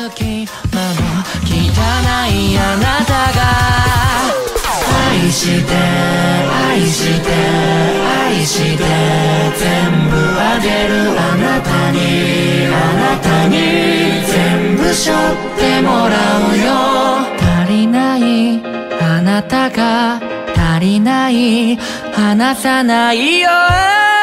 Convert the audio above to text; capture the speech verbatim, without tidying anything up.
隙間の汚いあなたが愛して愛して愛して全部あげるあなたにあなたに全部背負ってもらうよ足りないあなたが足りない離さないよ